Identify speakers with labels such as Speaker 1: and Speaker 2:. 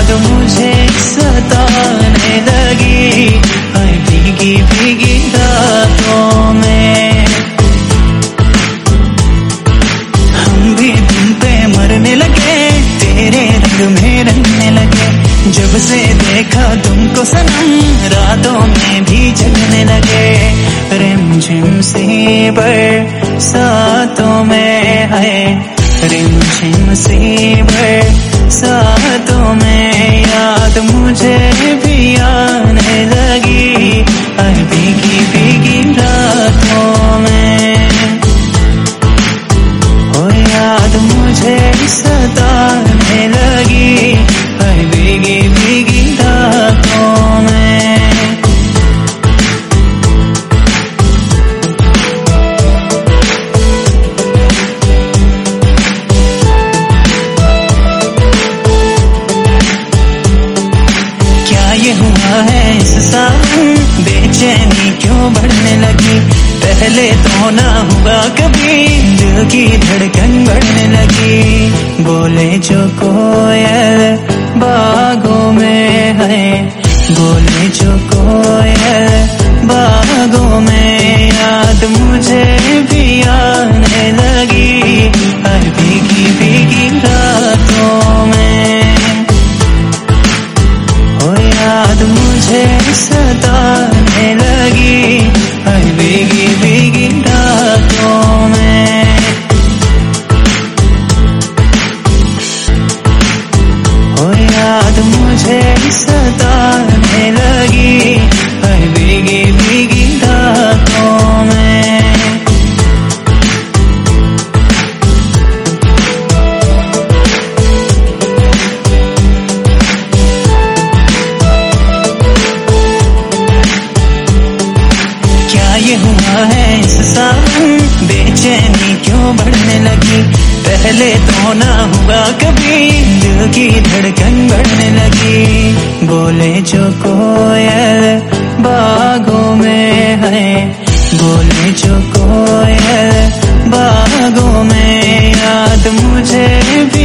Speaker 1: याद मुझे सताने लगी, हाय भीगी भीगी रातों में। हम भी तुम पे मरने लगे, तेरे रंग में रंगने लगे। जब से देखा तुमको सनम, रातों में भी जगने लगे। रिमझिम सी बरसातों में है, रिमझिम सी बरसातों में याद मुझे भी आने लगी, हर भीगी भीगी रातों में। ओ याद मुझे सताने लगी, हर भीगी भीगी रातों में। ये हुआ है इस सावन, बेचैनी क्यों बढ़ने लगी। पहले तो ना हुआ कभी, दिल की धड़कन बढ़ने लगी। बोले जो कोयल बागों में है, बोले जो कोयल बागों में याद मुझे भी आने लगी, हर भीगी भीगी रातों में। याद मुझे सताने लगी, हर भीगी भीगी रातों में। ओ याद मुझे सताने लगी, हर भीगी भीगी रातों में। ये हुआ है इस सावन, बेचैनी क्यों बढ़ने लगी। पहले तो ना हुआ कभी, दिल की धड़कन बढ़ने लगी। बोले जो कोयल बागों में है, बोले जो कोयल बागों में याद मुझे भी